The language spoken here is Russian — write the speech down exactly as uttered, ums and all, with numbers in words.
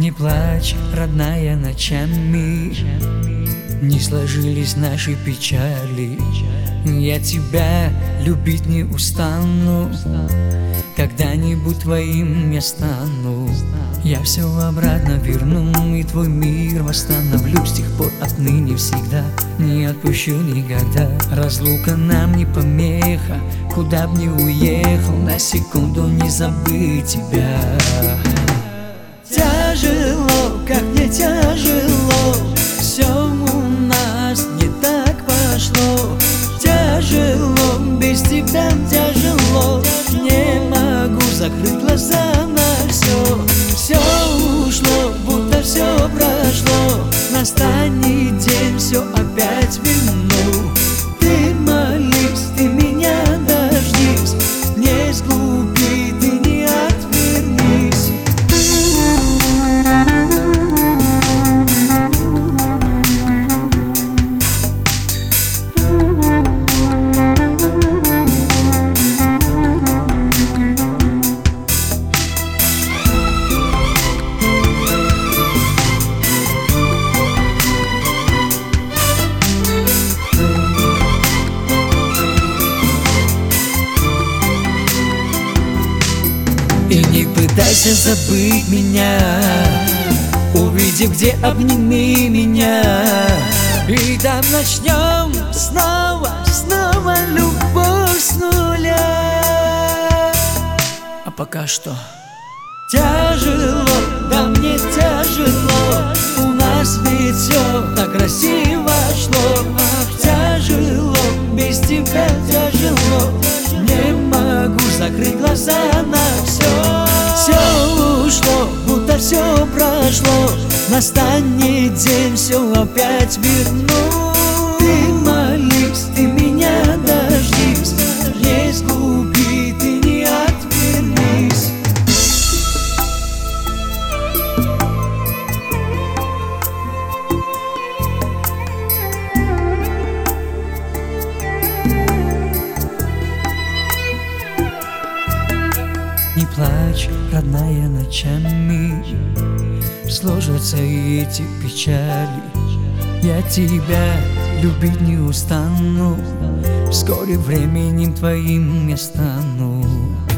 Не плачь, родная, ночами, не сложились наши печали. Я тебя любить не устану, когда-нибудь твоим я стану. Я все обратно верну и твой мир восстановлю. С тех пор отныне всегда не отпущу никогда. Разлука нам не помеха, куда б ни уехал, на секунду не забыть тебя. Тяжело, как мне тяжело, все у нас не так пошло. Тяжело, без тебя тяжело, не могу закрыть глаза на все. Все ушло, будто все прошло, настанет день, все опять верну. Ты молись, ты меня дождись, не сглупи, ты не отвернись. И не пытайся забыть меня, увидев, где обними меня, и там начнем снова, снова любовь с нуля. А пока что тяжело, да мне тяжело, у нас ведь все так красиво шло. Ах, тяжело, без тебя тяжело, не могу закрыть глаза на все. Все ушло, будто все прошло, настанет день, все опять верну. Ты молись, ты меня дождись, не сгуби, ты не отвернись. Не плачь, родная, ночами, сложатся эти печали. Я тебя любить не устану, вскоре временем твоим я стану.